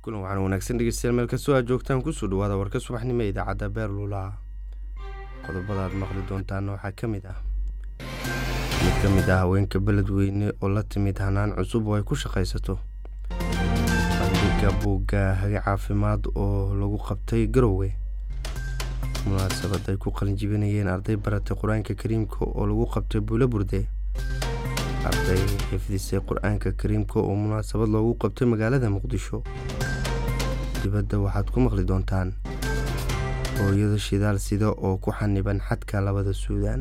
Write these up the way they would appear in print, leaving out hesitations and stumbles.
kulan waxaan wanaagsan dhegeystayaal meel kastoo aad joogtaan ku soo dhawaada warka subaxnimo ee idaacadda Beerlula. Qodobada aad maqli doontaan waxaa ka mid ah haweenka beledweyne oo la timid hanaan cusub oo ay ku shaqaysato. Bandhigga buugga Hage Caafimaad oo lagu qabtay Garowe. Munaasabad ay ku qalin jibinayeen arday baratay Quraanka Kariimka oo lagu qabtay Buulaburde. arday xifdisay Quraanka Kariimka oo munaasabad loogu qabtay magaalada Muqdisho. dibadda waxaad ku maqli doontaan hooyada shidaal sida oo ku xaniban xadka labada Suudaan.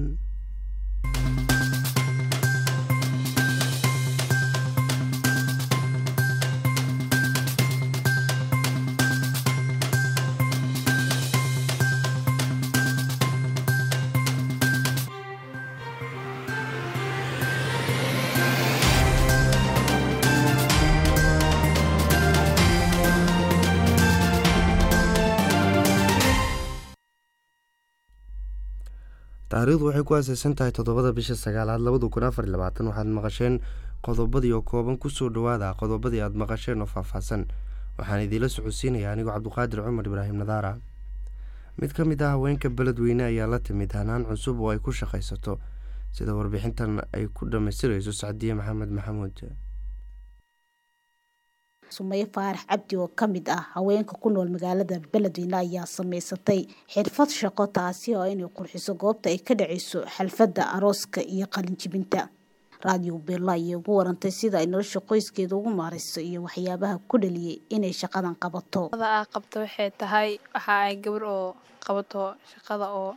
taariikhdu waxay ku aasaysan tahay 7 bisha 9 2024 waxaad maqasheen qodobadii oo kooban ku soo dhawaada qodobadii aad maqasheen oo faahfaahsan waxaan idin socodsiinayaa anigu Cabduqaadir Cumar Ibraahim Nadaara. mid ka mid ah haweenka beledweyne ayaa la timid hanaan cusub oo ay ku shaqaysato sida warbixintan ay ku dhameystirayso Saadiye Maxamed Maxamuud. Sumaye Faarax Cabdi oo kamid ah haweenka ku nool magaalada Beledweyne ayaa sameysatay xirfad shaqo taasi oo inay qurxiso goobta ay ka dhacayso xalfadda arooska iyo qalin jibinta. Radio Beerla ayaa ugu warantay sida ay nolosha qoyskeeda ugu maareyso iyo waxyaabaha ku dhaliyay inay shaqadan qabato. qabto waxay tahay waxa ay gabar oo qabato shaqada oo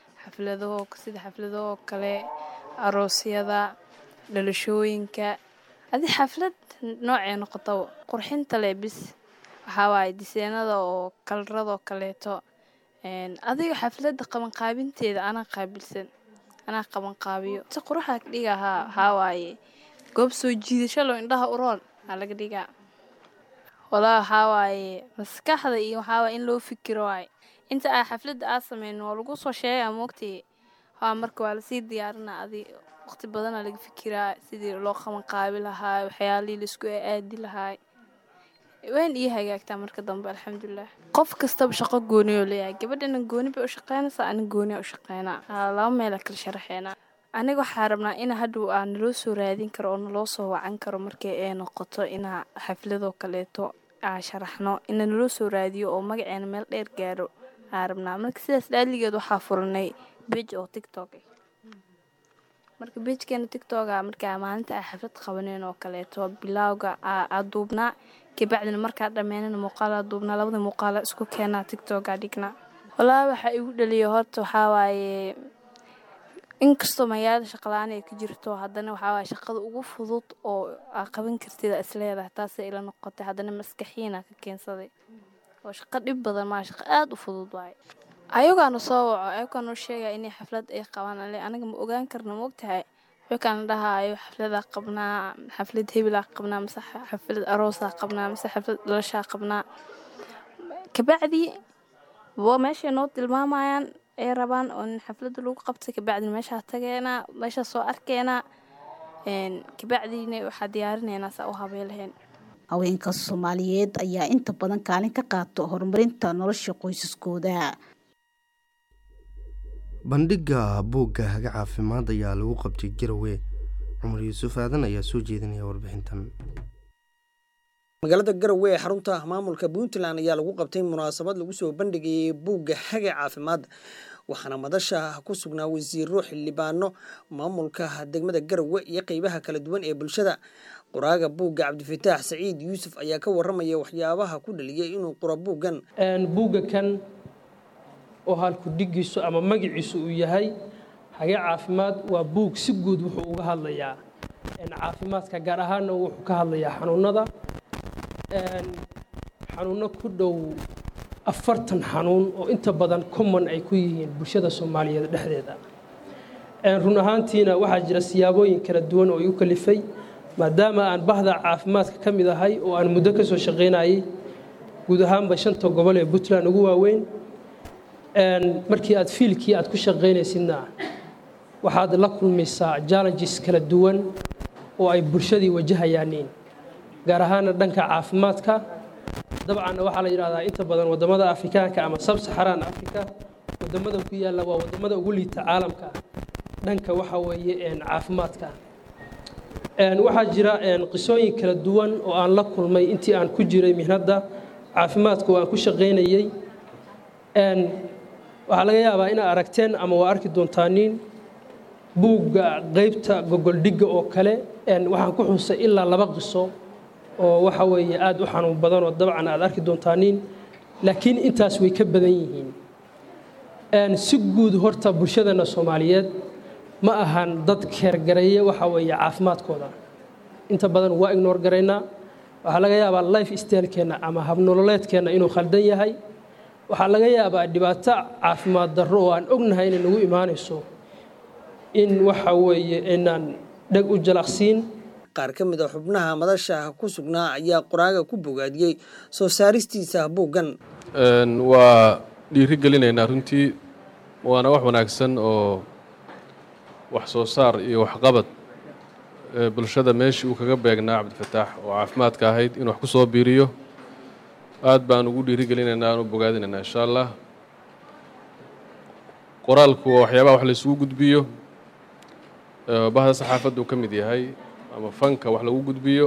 xaflado kale aroosyada dhalashooyinka adi xaflad noocee noqoto qurxinta leebis waxa waay diseenada oo kalrado kaleeto adiga xaflada qaban qaabinteeda ana qaban qaabiyo si quruxa dhigaha waxa waay goob soo jiidasho loo indhaha u roon laga dhigaa wala waxa waay maskaxda iyo waxa waay in loo fikiro waay inta ay xaflada aad sameeyno lagu soo sheegay moogtii marka waa la sii diyaarinaa adi waqti badan laga fikiraa sidii loo qaban qaabi lahaa waxyaalihii la isku aadi lahaa waan ii hagaagtaa marka dambe alxamdulillah. qof kasta shaqo gooni oo leeyahay gabadhana gooni bay u shaqeynaysaa ana gooni u shaqeynaa laba meel kala sharaxeena. aniga waxaan rabnaa in hadhow aan loo soo raadin karo oo loo soo wacan karo markay ay noqoto in xaflado kaleeto aan sharaxno in loo soo raadiyo oo magaceena meel dheer gaaro aan rabnaa. marka sidaas dhaaligeed waxaa furanay page oo TikTok marka page-keena TikTok marka maalinta ay xaflad qabaneen oo kaleeto bilawga aad duubnaa kabacdina marka dhameeyna muuqaal duubnaa labada muuqaal isku keenaa TikTok dhigna. walaa waxa igu dhaliyo horta waxa waaye inkastoo magaalada shaqalaan ay ka jirto haddana waxa waaye shaqada ugu fudud oo qaban kartida isleedahay taas ay ila noqotay haddana maskaxiina ka keensaday oo shaqo dhib badan ma shaqo aad u fudud waay. ayagaan soo waco ayagaan sheegay in xaflad ay qabaan aniga ma ogaan karno moogtahay waxaan dhahayo xaflada qabnaa xaflad hebel qabnaa mise xaflad aroos qabnaa mise xaflad dhalasho qabnaa kabacdi waa meesha noo tilmaamayaan ay rabaan oo xaflad lagu qabto kabacdi meesha tageena meesha soo arkeena kabacdina waxa diyaarinayna saa u habeelaheen. haweenka Soomaaliyeed ayaa inta badan kaalin ka qaato horumarinta nolosha qoysaskooda. bandhigga buugga Hage Caafimaad ayaa lagu qabtay Garowe. Cumar Yuusuf Aadan ayaa soo jeedinaya warbixintan. magaalada Garowe ee xarunta maamulka Puntland ayaa lagu qabtay munaasabad lagu soo bandhigay buugga Hage Caafimaad waxaana madasha ku sugnaa wasiiro xildhibaano maamulka degmada Garowe iyo qaybaha kala duwan ee bulshada. qoraaga buugga Cabdifataax Saciid Yuusuf ayaa ka waramaya waxyaabaha ku dhaliyay inuu qoro buuggan. buugga kan oo halku dhigiisu ama magaciisu uu yahay Hage Caafimaad waa buug si guud wuxuu uga hadlayaa caafimaadka gaar ahaan wuxuu ka hadlayaa xanuuno ku dhow 40 xanuun oo inta badan common ay ku yihiin bulshada Soomaaliyeed dhexdeeda. run ahaantiina waxaa jira siyaabooyin kala duwan oo igu kalifay maadaama aan bahda caafimaadka ka mid ahay oo aan muddo ka soo shaqeynayay guud ahaanba 5 gobol ee Puntland ugu waaweyn. markii aad fiilkii aad ku shaqeynaysidna waxaad la kulmaysaa challenges kala duwan oo ay bulshadii wajahayaan gaar ahaan dhanka caafimaadka dabcan waxaa la yidhahdaa inta badan waddamada afrikaanka ama sub-saharaan africa waddamada ku yaalla waa waddamada ugu liita caalamka dhanka waxa weeye caafimaadka waxaa jira qisooyin kala duwan oo aan la kulmay intii aan ku jiray mihnadda caafimaadka oo aan ku shaqaynayey waxaa laga yaabaa inaad aragteen ama waa arki doontaaniin buugga qaybta gogoldhigga oo kale waxaan ku xusay ilaa 2 qiso oo waxa weeye aad u xanuun badan oo dabcan aad arki doontaaniin laakiin intaas way ka badan yihiin si guud horta bulshadana Soomaaliyeed ma ahan dad keergareeya waxa weeye caafimaadkooda inta badan waa ignore gareynaa waxa laga yaabaa life style-keena ama hab nololeedkeena inuu khaldan yahay waxa laga yaabaa dhibaato caafimaad darro oo aan ognahay in nagu imaanayso in waxa weeye inaan dhag u jalaqsiin qaar ka mid ah xubnaha madasha ku sugnaa ayaa qoraaga ku bogaadiyay soo saaristiisa buuggan waa dhiiri gelinaynaa runtii waana wax wanaagsan oo wax soo saar iyo wax qabad bulshada meeshii uu kaga beegnaa Cabdifataax oo caafimaadka ahayd in wax ku soo biiriyo aad baan ugu dhiiri gelinaynaa aan u bogaadinaynaa insha Allah qoraalku waa waxyaabaha wax la isugu gudbiyo bahda saxaafaddu ka mid yahay ama fanka wax lagu gudbiyo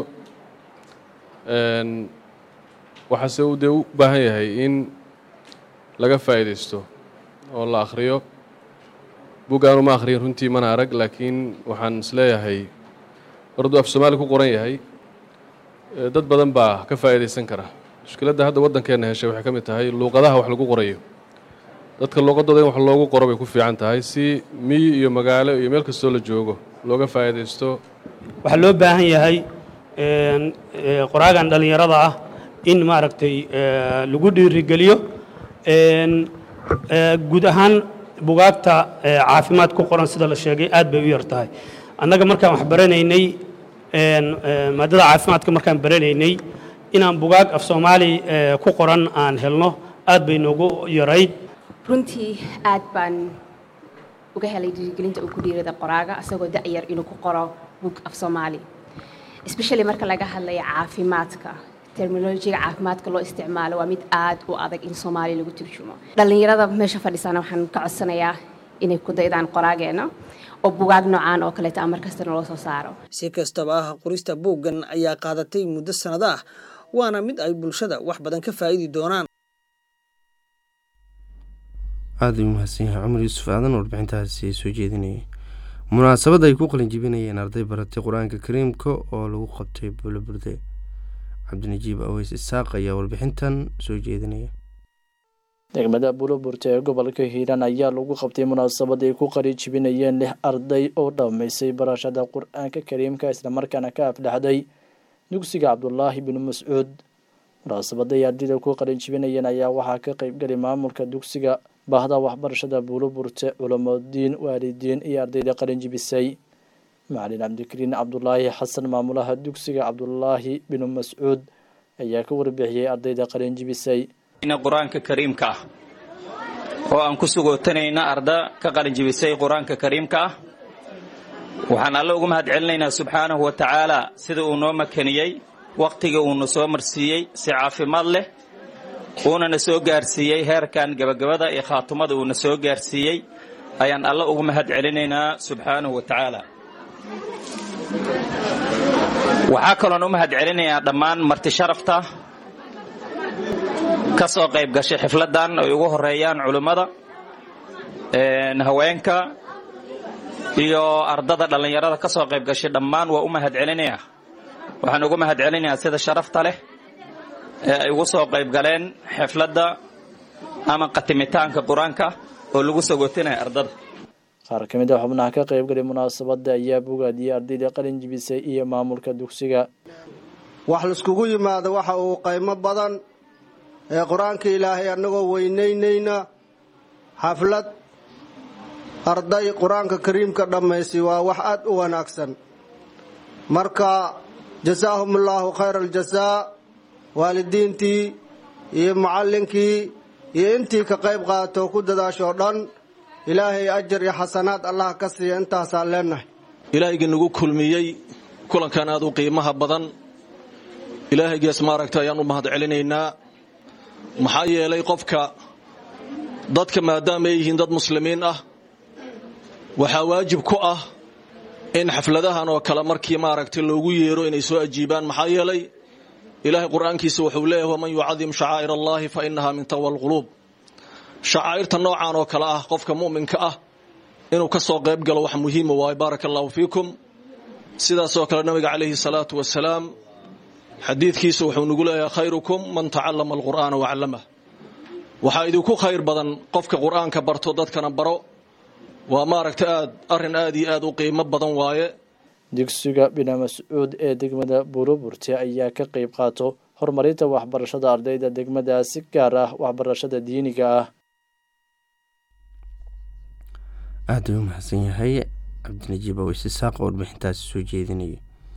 waxaase uu u baahan yahay in laga faa'iideysto oo la akhriyo buuggaanu ma akhriyin runtii mana arag laakiin waxaan isleeyahay orduu af Soomaali ku qoran yahay dad badan baa ka faa'iideysan kara mushkiladda hadda waddankeena heshay waxay ka mid tahay luuqadaha wax lagu qorayo dadka luuqadooda in wax loogu qoro bay ku fiican tahay si miyi iyo magaalo iyo meel kastoo la joogo looga faa'iideysto waxaa loo baahan yahay qoraagan dhalinyarada ah in maaragtay lagu dhiirigeliyo guud ahaan bugaagta caafimaad ku qoran sida la sheegay aad bay u yar tahay annaga markaan wax baranaynay maadada caafimaadka markaan baranaynay inaan bugaag af Soomaali ku qoran aan helno aad bay noogu yarayd runtii aad baan uga helay dhiirigelinta uu ku dhiirada qoraaga asagoo da'yar inuu ku qoro buug af Soomaali especially marka laga hadlayo caafimaadka terminolojiga caafimaadka loo isticmaalo waa mid aad u adag in Soomaali lagu turjumo dhalinyarada meesha fadhiisana waxaan ka codsanayaa inay ku daydaan qoraageena oo bugaag noocaan oo kale ta markasta loo soo saaro si kastaba qorista buuggan ayaa qaadatay muddo sanad ah waana mid ay bulshada wax badan ka faa'iidi doonaan aad u mahadsan Cumar Yuusuf aadan warbixintaasi soo jeedinayay munaasabad ay ku qalin jibinayeen arday baratay Quraanka Kariimka oo lagu qabtay Bulburde Cabdinajiib Aweys Isaaq ayaa warbixintan soo jeedinaya degmada Bulburde ee gobolka Hiiraan ayaa lagu qabtay munaasabad ay ku qalin jibinayeen 6 arday oo dhameysay barashada Quraanka Kariimka isla markaana ka aflaxday dugsiga Cabdullaahi bin Mas'uud munaasabada ay ardayda ku qalin jibinayeen ayaa waxaa ka qayb galay maamulka dugsiga bahda waxbarashada Bulburde culimadiin waalidiin iyo ardayda qalin jibisay macallin Cabdikariin Cabdullaahi Xasan maamulaha dugsiga Cabdullaahi bin Mas'uud ayaa ka warbixiyay ardayda qalin jibisay Quraanka Kariimka oo aan ku sugootanayna arda ka qalin jibisay Quraanka Kariimka waxaan alla ugu mahadcelinaynaa subxaanahu wa ta'aala sida uu noo makaniyay waqtiga uu noo soo marsiiyay si caafimaad leh uuna soo gaarsiiyay heerkan gabagabada ee khaatumada uu soo gaarsiiyay ayaan alla ugu mahadcelinaynaa subxaanahu wa ta'aala waxa kaloon u mahadcelinayaa dhammaan marti sharafta ka soo qayb gashay xafladan oo ugu horeeyaan culimada haweenka iyo ardada dhalinyarada ka soo qayb gashay dhammaan waa u mahadcelinayaa waxaan ugu mahadcelinayaa sida sharafta leh ay ugu soo qayb galeen xafladda ama qatimitaanka Quraanka oo lagu sagootinay ardada qaar ka mid ah xubnaha ka qayb galay munaasabada ayaa bogaadiyay ardayda qalin jibisay iyo maamulka dugsiga wax la iskugu yimaado waxa uu qaymo badan ee Quraanka Ilaahay anagoo weynaynayna xaflad arday Quraanka Kariimka dhameysay waa wax aad u wanaagsan marka jazaahumullahu khayral jazaa waalidiintii iyo macallinkii iyo intii ka qayb qaato ku dadaasho dhan ilaahay ajar iyo xasanaad Allah ka siiyo intaas aan leenahay ilaahayga nagu kulmiyay kulankan aad u qiimaha badan ilaahaygaas maaragtay ayaan u mahadcelinaynaa maxaa yeelay qofka dadka maadaama ay yihiin dad muslimiin ah waxaa waajib ku ah in xafladahan oo kale markii maaragtay loogu yeero inay soo ajiibaan maxaa yeelay ilaahay quraankiisa wuxuu leeyahay waman yucadim shacaa'ir allahi fa innaha min taqwa alqulub shacaa'irta noocan oo kale ah qofka mu'minka ah inuu ka soo qayb galo wax muhiim ah barakallahu fiikum sidaas oo kale nabiga kaleeyhi salaatu wasalaam xadiidkiisa wuxuu nagu leeyahay khayrukum man ta'allama alqur'ana wa 'allama waxa idinku khayr badan qofka quraanka barto dadkana baro waa maaragtay arin aad iyo aad u qiimo badan waaye dugsiga Bina Mas'uud ee degmada Buuloburti ayaa ka qayb qaato horumarinta waxbarashada ardayda degmada si gaar ah waxbarashada diiniga ah aad u mahadsan yahay Cabdinajiib oo isaaq oo warbixintaasi soo jeedinayay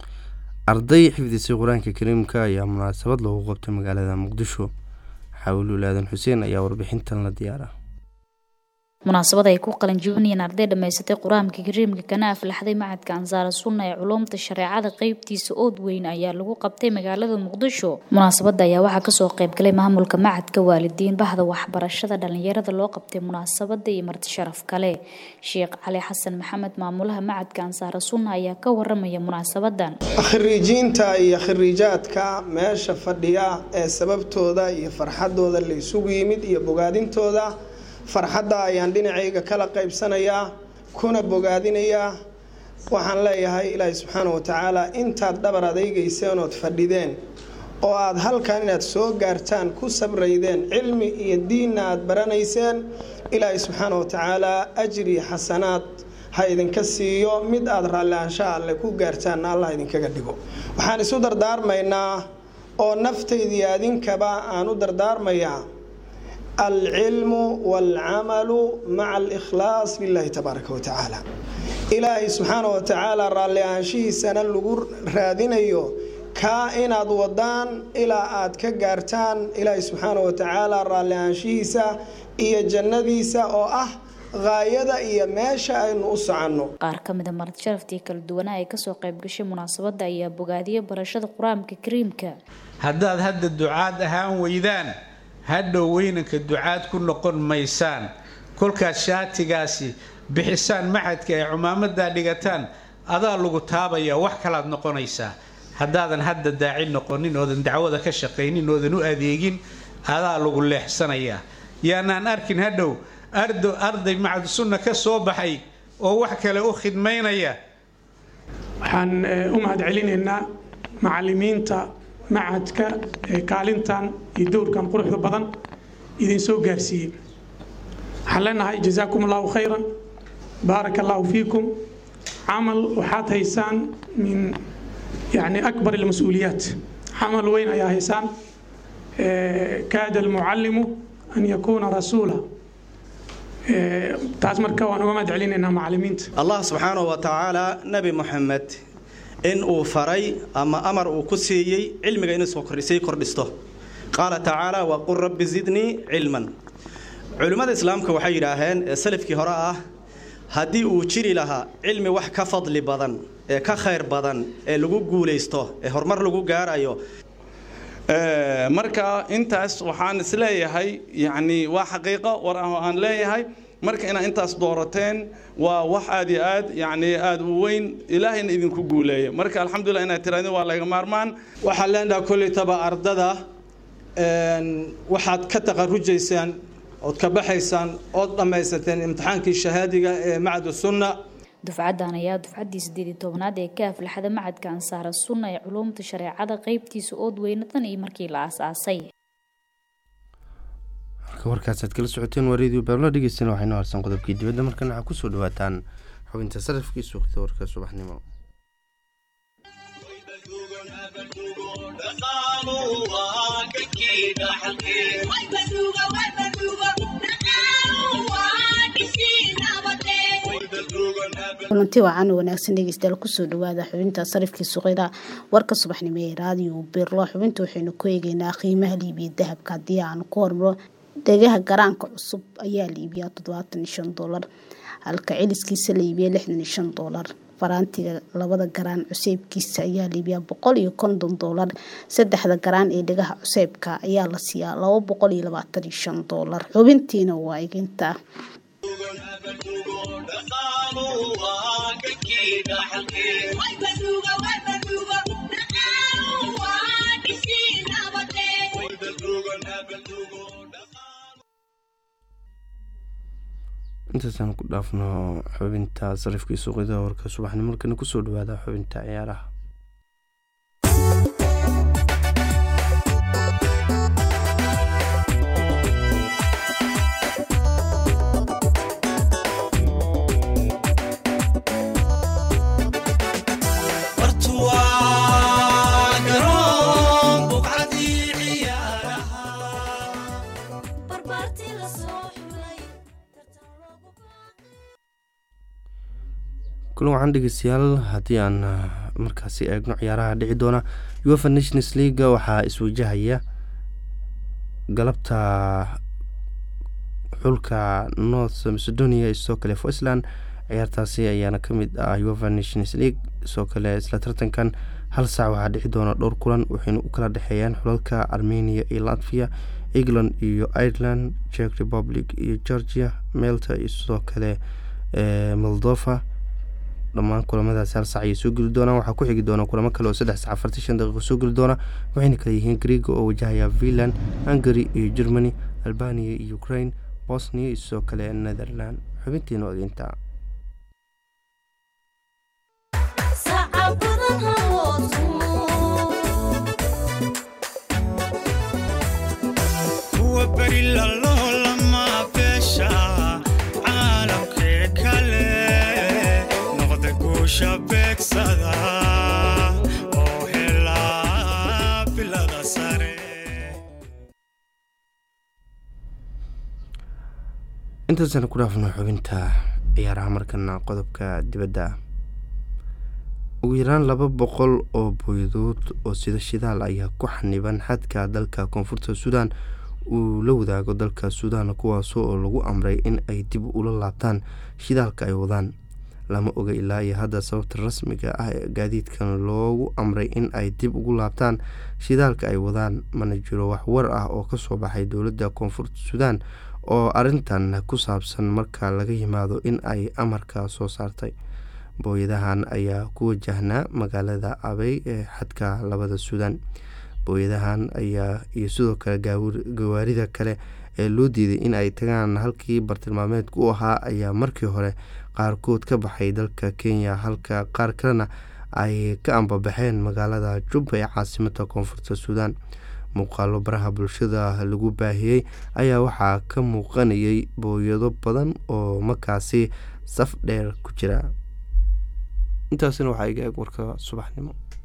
arday xifdisay quraanka kariimka ayaa munaasabad loogu qabtay magaalada Muqdisho xawlu laadan Xuseen ayaa warbixintan la diyaaray munaasabad ay ku qalan jibinayeen arday dhameysatay quraanka kariimka kana aflaxday macadka Ansaar Sunna ee culumta shariicada qaybtiisa oo weyn ayaa lagu qabtay magaalada Muqdisho munaasabada ayaa waxa ka soo qayb galay maamulka macadka waalidiin bahda waxbarashada dhalinyarada loo qabtay munaasabada iyo marti sharaf kale Sheekh Cali Xasan Maxamed maamulaha macadka Ansaar Sunna ayaa ka waramay munaasabadan khariijiinta iyo khariijaadka meesha fadhiya ee sababtooda iyo farxadooda la isugu yimid iyo bogaadintooda farxadda ayaan dhinacayga kala qaybsanayaa kuna bogaadinayaa waxaan leeyahay Ilaahay subxaanahu wa ta'ala intaad dhabar adeegayseen oo fadhideen oo aad halkan inaad soo gaartaan ku sabraydeen cilmi iyo diin aad baranayseen Ilaahay subxaanahu wa ta'ala ajri xasanaad ha idinka siiyo mid aad raalaansha alle ku gaartaan Allah idinkaga dhigo waxaan isu dardaarmaynaa oo naftaydii adinkaba aan u dardaarmayaa العلم والعمل مع الإخلاص بالله تبارك وتعالى إلهي سبحانه وتعالى رالي أنشيه سنة اللغور رادينيو كائنات ودان إلى آد كجارتان إلهي سبحانه وتعالى رالي أنشيه سا إيا جندي سا أو غايدا إيا ماشا إنه أسعنه qaar kamid ah marti sharaftii kala duwan ay ka soo qayb gashay munaasabada ayaa bogaadiyay barashada quraanka kariimka hadda ducaad ahaan weydaan hadhow weynanka ducaad ku noqon maysaan kolkaas shaatigaasi bixisaan macadka ay cumaamada dhigataan adaa lagu taabaya wax kala noqonaysa haddaadan hadda daaci noqonin oo dacwada ka shaqeynin oo u adeegin adaa lagu leexsanaya yaanaan arkin hadhow arday macad sunna ka soo baxay oo wax kale u khidmeynaya waxaan u mahad celinaynaa macallimiinta macadka kaalintan iyo dowrkan quruxda badan idin soo gaarsiiyay waxaan leenahay jazaakumullahu khayran baarakallahu fiikum camal waxaad haysaan min yani akbar almas-uuliyaat camal weyn ayaa haysaan kaada almucallimu an yakuuna rasuula taas marka waan uga mahad celinaynaa macallimiinta allah subxaanahu wa tacaala nabi muxamed in uu faray ama amar uu ku siiyay cilmiga inuu soo kordhisto qaala tacaala wa qur rabbi zidni cilman culimada islaamka waxay yiraahdeen salafkii hore ah hadii uu jiri lahaa cilmi wax ka fadli badan ee ka khayr badan ee lagu guuleysto ee horumar lagu gaarayo marka intaas waxaan isleeyahay yani waa xaqiiqo war aan leeyahay marka ina intaas doorateen waa wax aad iyo aad yani aad u weyn ilaahayna idinku guuleeyo marka alxamdulillah ina tiraadeen waa laga maarmaan waxa leenahay kulli taba ardada waxaad ka taqarujaysaan oo ka baxaysaan oo dhameysateen imtixaankii shahaadiga ee macad sunna dufcadan ayaa dufcadii 18aad ee ka aflaxda macadka Ansaar Sunna ee culumta shariicada qaybtiisa oo weynatan iyo markii la aasaasay warkaasaad kala socoteen wareediyo baabla dhageysana waxaynu harsan qodobkii dibadda markana waxaa kusoo dhawaataan xubinta sarafkii suuqyada warka subaxnimo kulanti wacan wanaagsan dhegeystayaal kusoo dhawaada xubinta sarifkii suuqyada warka subaxnimo ee raadiyo Beerlo xubinta waxaynu ku eegaynaa qiimaha liibiya dahabka hadii aan ku hormaro degaha garaanka cusub ayaa liibiya $75 halka celiskiisa liibiya $65 faraantiga 2 garaan cuseybkiisa ayaa liibiya $150. 3 garaan ee dhigaha cuseybka ayaa la siiyaa $225. Xubintiina waa iginta. intaasaan ku dhaafno xubinta sarifka suuqyada warka subaxnimo markana ku soo dhawaada xubinta ciyaaraha. kulan waxaan dhegeystayaal haddii aan markaasi eegno ciyaaraha dhici doona UEFA Nations League waxaa iswajahaya galabta xulka North Macedonia isoo kale Iceland. ciyaartaasi ayaana ka mid ah UEFA Nations League. isoo kale isla tartankan hal saac waxaa dhici doona dhowr kulan waxayna u kala dhexeeyaan xulalka Armenia iyo Latvia, England iyo Ireland, Czech Republic iyo Georgia, Malta iyo isoo kale Moldova. dhammaan kulamadaas hal saac ay soo geli doonaan. waxaa ku xigi doona kulamo kale oo 3:45 daqiiqo soo geli doona waxayna kala yihiin Greek oo wajahaya Finland, Hungary iyo Germany, Albania iyo Ukraine, Bosnia iyo isoo kale Netherland. xubintiina waa inta. intaasaan ku dhaafno xubinta ciyaaraha markana qodobka dibadda. ugu yaraan 200 oo booyadood oo sida shidaal ayaa ku xaniban xadka dalka koonfurta Suudaan uu la wadaago dalka Suudaan, kuwaas oo lagu amray in ay dib ula laabtaan shidaalka ay wadaan. lama oga ilaa iyo hadda sababta rasmiga ah ee gaadiidkan loogu amray in ay dib ugu laabtaan shidaalka ay wadaan, mana jiro wax war ah oo ka soo baxay dowladda koonfurta Suudaan oo arintan ku saabsan marka laga yimaado in ay amarka soo saartay. booyadahan ayaa ku wajahnaa magaalada Abay ee xadka labada Suudaan. booyadahan ayaa iyo sidoo kale gawaarida kale ee loo diiday in ay tagaan halkii bartilmaameedku u ahaa ayaa markii hore qaarkood ka baxay dalka Kenya, halka qaar kalena ay ka ambabaxeen magaalada Juba ee caasimadda koonfurta Suudaan. muuqaalo baraha bulshada lagu baahiyay ayaa waxaa ka muuqanayay booyado badan oo markaasi saf dheer ku jira. intaasina waxaa iga eg warka subaxnimo.